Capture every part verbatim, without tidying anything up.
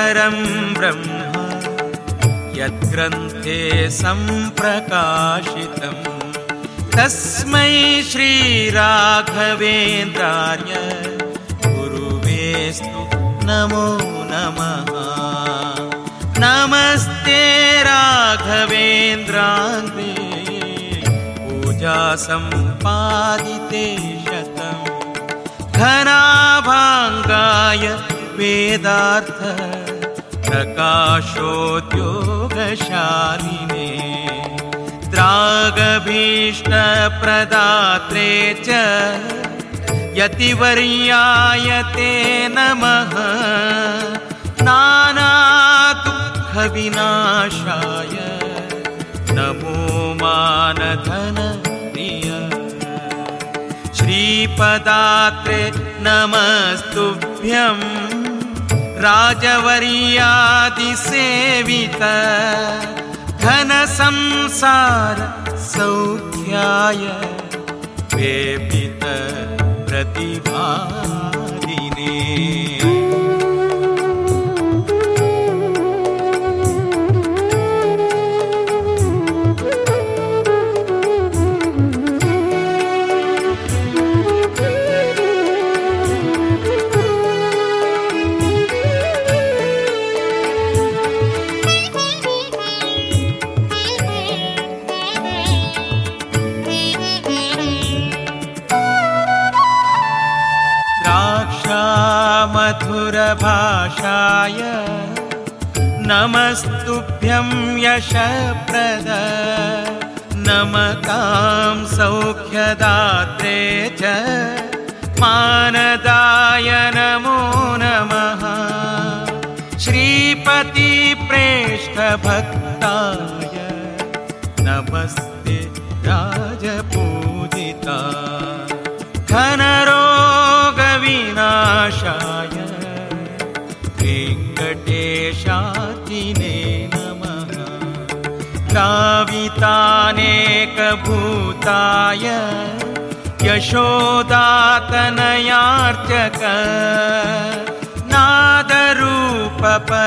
परं ब्रह्म यद्ग्रन्थे सम्प्रकाशितम् तस्मै श्रीराघवेन्द्राय गुरुवेस्तु नमो नमः। नमस्ते राघवेन्द्राङ्गे पूजा सम्पादिते शतम् घनाभाङ्गाय वेदार्थ प्रकाशोद्योगशालिने द्रागभीष्टप्रदात्रे च यतिवर्याय ते नमः। नानादुःखविनाशाय नमो मानधनप्रिय श्रीपदात्रे नमस्तुभ्यं राजवर्यादिसेवित घनसंसार सौख्याय वेपित प्रतिभादिने। मधुरभाषाय नमस्तुभ्यं यशप्रद नमतां सौख्यदात्रे च मानदाय नमो नमः। श्रीपतिप्रेष्ठभक्ताय नमस्ते राजपूजिता घनरोगविनाशाय वेङ्कटेशार्थिने नमः। गावितानेकभूताय यशोदातनयार्चक नादरूप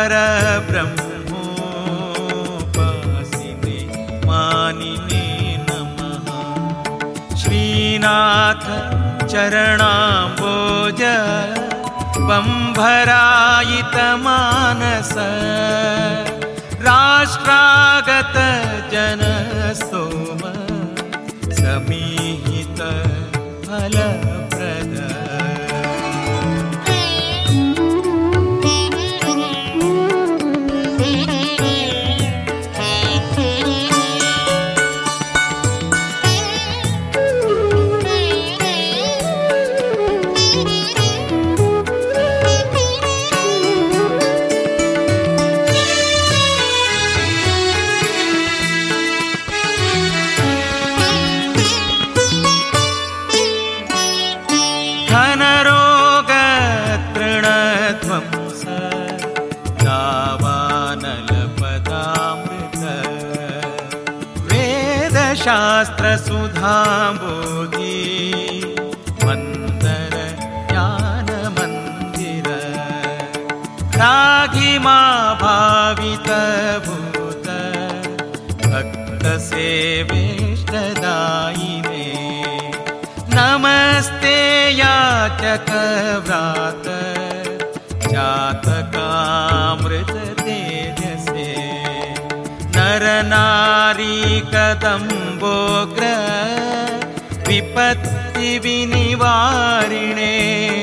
परब्रह्मोपासिने मानिने नमः। श्रीनाथ चरणाम्बोज बंभरायितमानस राष्ट्रागत जनस्तोम समीहित फलप्रद। घनरोगतृणध्वंस दावानलपदामृत वेदशास्त्रसुधाम्बोधि मन्दर ज्ञानमन्दिर रागिमा भावितभूत भक्तसेवेष्टदायिने नमस्ते याचकव्रात जातकामृत तेजसे नरनारी कदम्बोग्र विपत्ति विनिवारिणे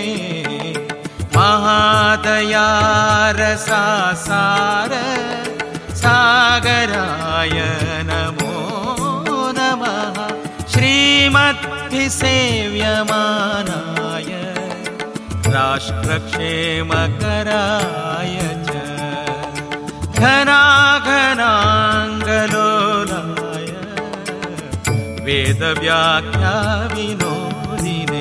महादया रसासार सागराय नमो नमः। श्रीमद्भिसेव्यमानाय राष्ट्रक्षेमकराय च घनाघनाङ्गलोलाय वेदव्याख्याविनोदिने।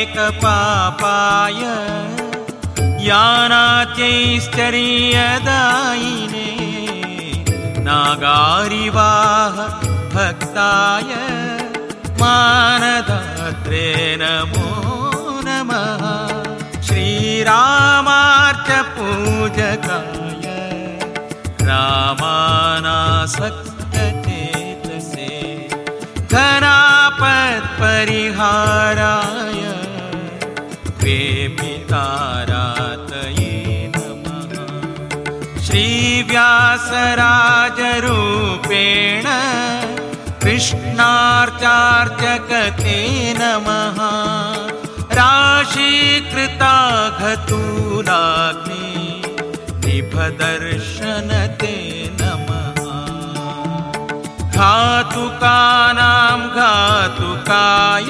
पापाय यानात्यैश्चर्यदायिने नागारिवाह भक्ताय मानदात्रे नमो नमः। श्रीरामार्च पूजकाय रामानासक्तचेतसे घनापत्परिहाराय वेपितारातये नमः। श्रीव्यासराजरूपेण कृष्णार्चार्चकते नमः। राशीकृताघतूलाग्नि निभदर्शनते नमः। घातुकानां घातुकाय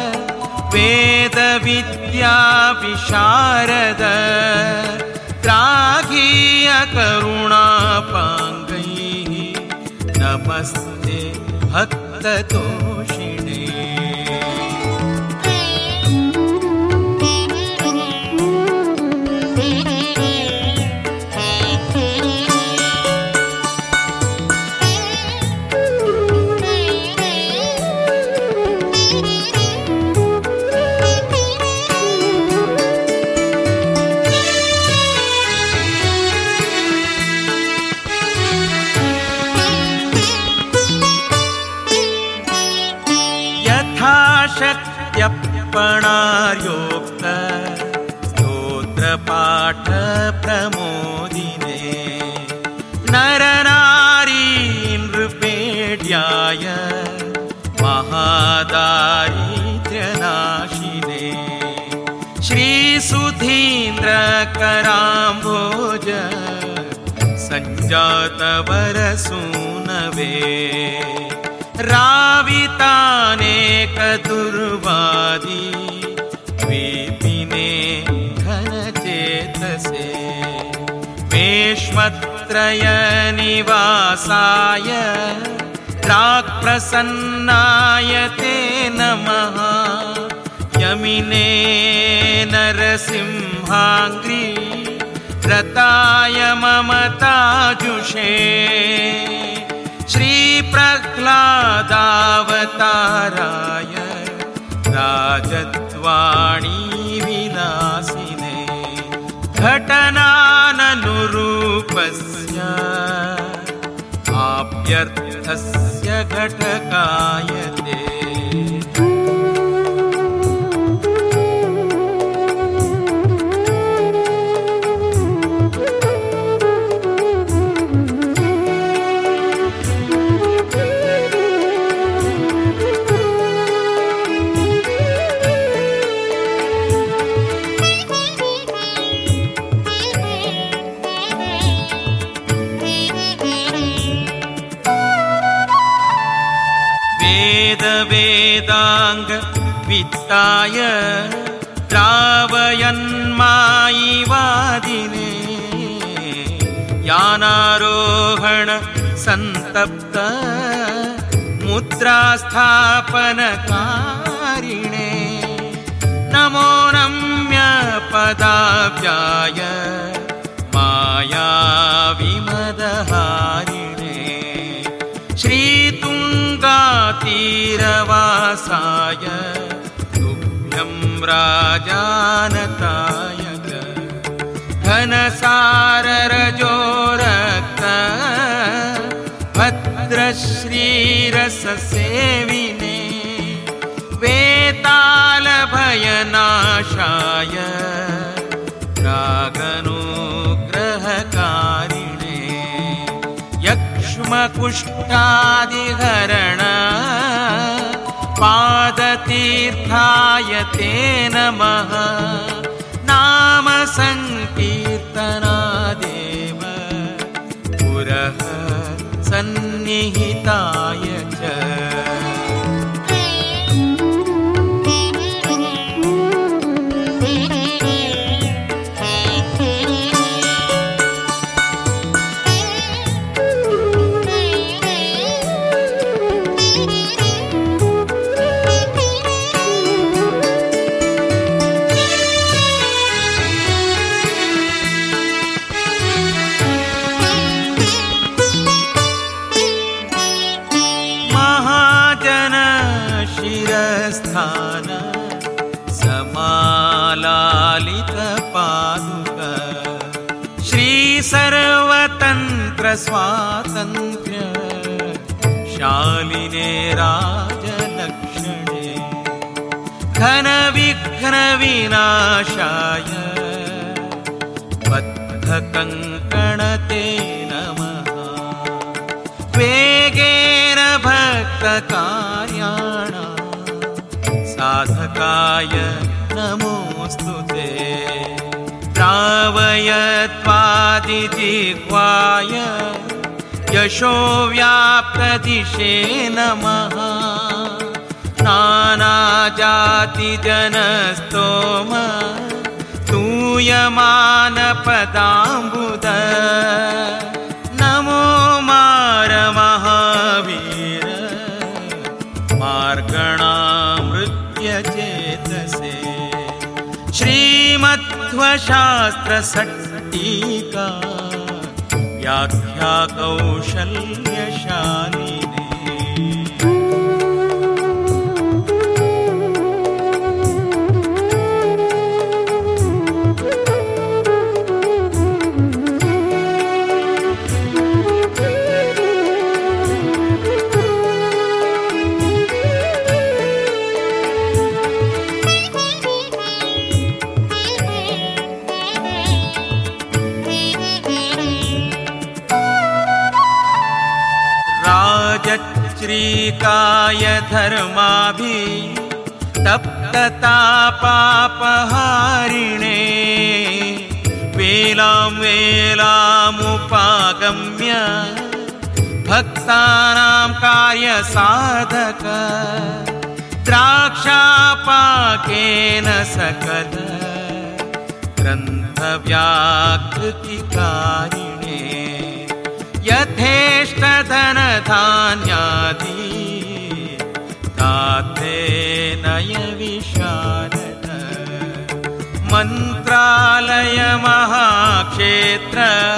वेदविद्याविशारद त्राघीयकरुणापाङ्गैः नमस्ते भक्ततोषिणे। शक्त्यर्पणार्योक्त स्तोत्रपाठ प्रमोदिने नरनारी नृपेड्याय महादारिद्र्यनाशिने श्रीसुधीन्द्रकराम्भोज सञ्जातवरसूनवे रावितानेकदुर्वादी विपिने घनचेतसे वेश्मत्रयनिवासाय प्राक्प्रसन्नाय ते नमः। यमिने नरसिंहाङ्घ्रि व्रताय ममताजुषे श्रीप्रह्लादावताराय राजद्वाणी विलासिने घटनाननुरूपस्य आप्यर्थस्य घटकाय ते। वेदांग वित्ताय द्रावयन्मायि वादिने यानारोहण संतप्त मुद्रास्थापनकारिणे नमो नम्य पदाब्जाय माया विमदहारिणे श्रीतुङ्गातीरवासाय तुभ्यं राजानताय घनसाररजोरक्त भद्रश्रीरससेविने वेतालभयनाशाय रागनुग्रहकारिणे यक्ष्मकुष्ठादिहरण पादतीर्थाय ते नमः। नाम संकीर्तनादेव पुरः सन्निहिताय च। शिरस्थान समालालित पादुक श्री सर्वतंत्र स्वातंत्र्य शालिने राजलक्षणे घन विघ्न विनाशाय बद्ध कंकणते नमः वेगेन भक्त कार्याणां साधकाय नमोस्तुते प्रावयत्वादिजिह्वाय यशो व्याप्तदिशे नमः नानाजातिजनस्तोम स्तूयमानपदाम्बुद नमो मार महावीर मार्गणामृत्यचेतसे श्रीमध्वशास्त्रसट्टीका व्याख्या कौशल्यशालिने श्रीकाय धर्माभि तप्ततापापहारिणे वेलां वेलामुपागम्य भक्तानां कार्यसाधक द्राक्षापाकेन सकल ग्रन्थव्याकृतिकारिणे यथेष्टधनधान्यादि दाते नय विशारद मन्त्रालय महाक्षेत्र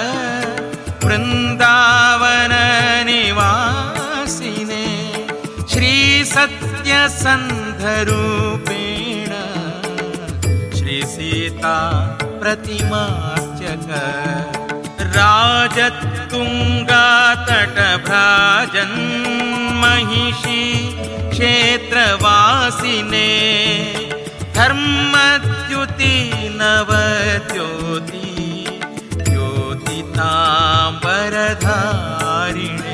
वृन्दावन निवासिने श्री सत्यसन्धरूपेण श्री सीता प्रतिमार्चक राजतुङ्गातटभ्राजन् महिषी क्षेत्रवासिने धर्मद्युति नवज्योति ज्योतिताम्बरधारिणे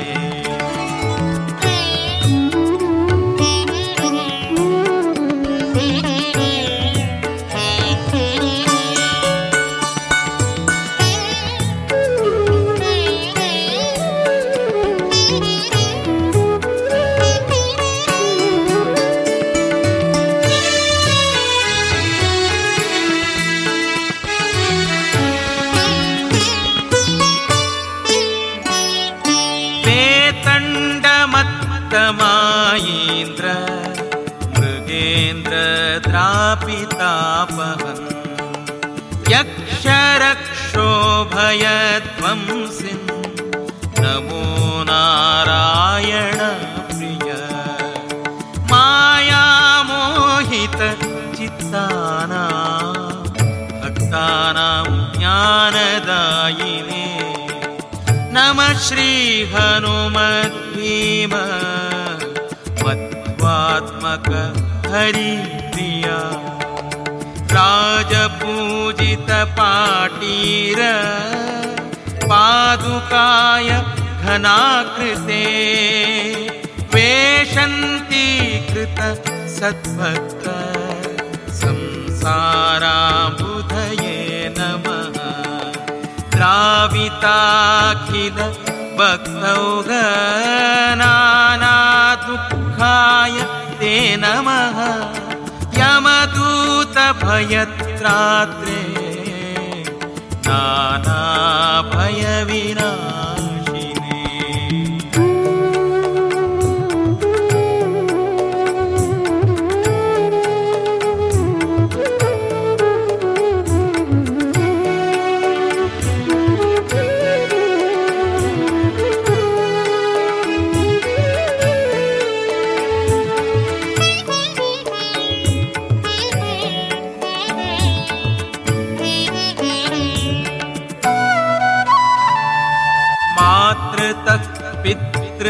मायीन्द्र मृगेन्द्र द्रापितापहन् यक्षरक्षोभयध्वंसिन् नमो नारायण प्रिय मायामोहित चित्तानां भक्तानां ज्ञानदायिने नमः श्री हनुमद्भीम मध्वात्मक हरिप्रिया राजपूजित पाटीर पादुकाय घनाकृते वेशन्तीकृत सद्भक्त संसाराम्बुधये नमः द्राविताखिल भक्तौघ नानादुःखाय ते नमः यमदूत भयत्रात्रे नानाभयविनाशिने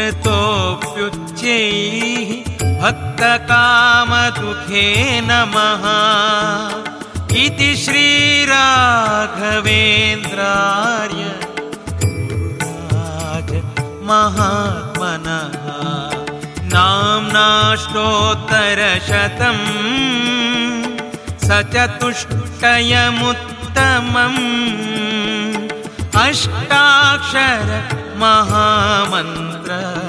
कृतोऽप्युच्चैः भक्तकामदुःखे नमः इति श्रीराघवेन्द्रार्य गुरुराज महात्मनः नाम्नाष्टोत्तरशतम् सचतुष्टयमुत्तमम् अष्टाक्षर महामन्त्र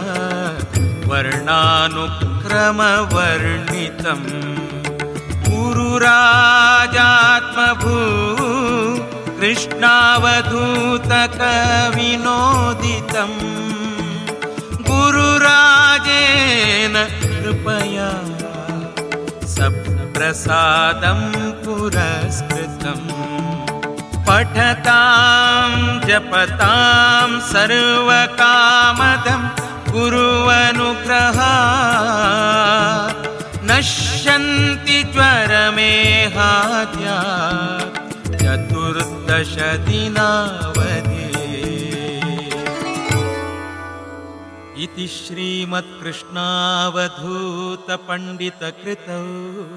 वर्णानुक्रमवर्णितम् गुरुराजात्मभू कृष्णावधूतकविनोदितम् गुरुराजेन कृपया सप्रसादं पुरस्कृतम् पठतां जपतां सर्वकामदं गुरुवनुग्रहात् नश्यन्ति ज्वरमेहाद्या चतुर्दशदिनावधि इति श्रीमत्कृष्णावधूतपण्डितकृतौ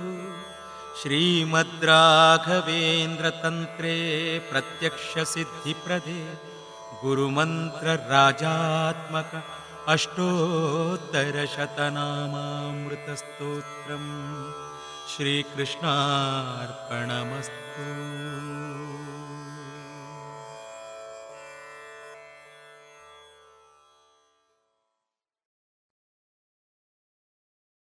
श्रीमद्राघवेन्द्रतन्त्रे प्रत्यक्षसिद्धिप्रदे गुरुमन्त्रराजात्मक अष्टोत्तरशतनामामृतस्तोत्रम् श्रीकृष्णार्पणमस्तु।